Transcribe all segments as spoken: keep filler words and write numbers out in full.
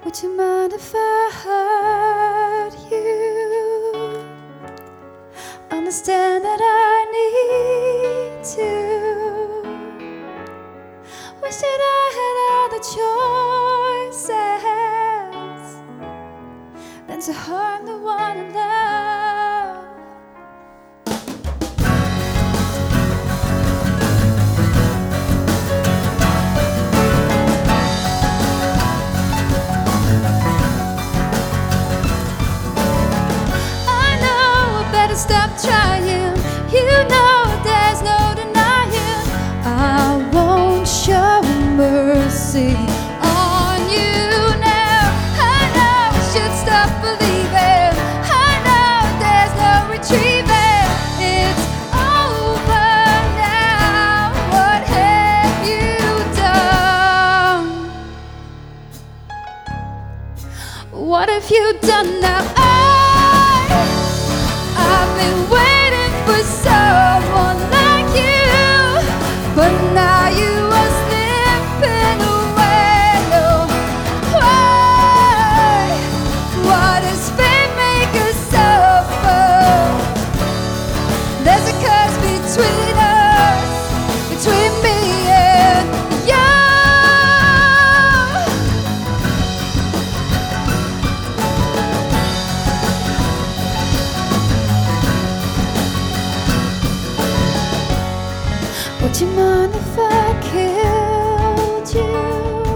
Would you mind if I hurt you? Understand that I need to. Wish that I had other choices than to harm the one I love. Stop trying, you know there's no denying. I won't show mercy on you now. I know I should stop believing. I know there's no retrieving. It's over now. What have you done? What have you done now? I've been waiting for someone like you, but now you are slipping away. Oh, why? Why does fate make us suffer? There's a curse between us, between me and you. Would you mind if I killed you?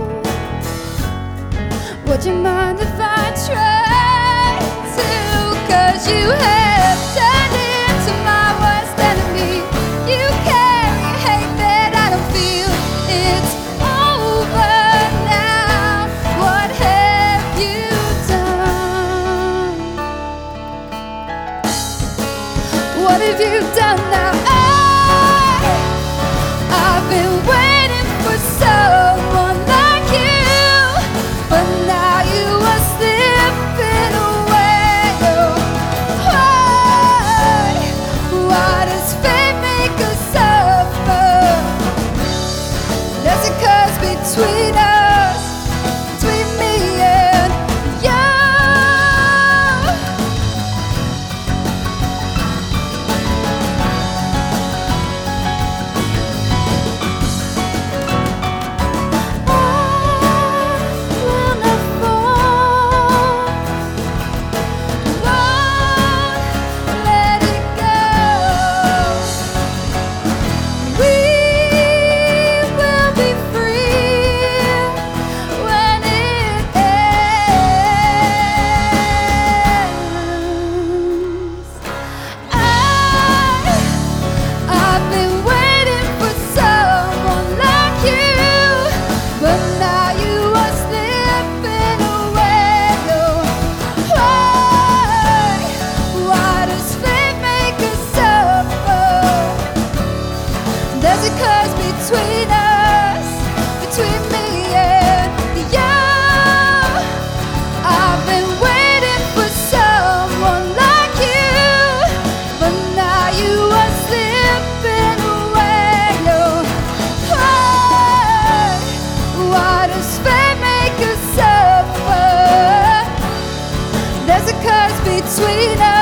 Would you mind if I tried to? 'Cause you have turned into my worst enemy. You carry hate that I don't feel. It's over now. What have you done? What have you done now? I've been waiting for someone like you, but now you are slipping away. Oh, why? Why does fate make us suffer? There's a curse between us, between me and you. There's a curse between us, between me and you. I've been waiting for someone like you, but now you are slipping away. Oh, why? Why does fate make us suffer? There's a curse between us.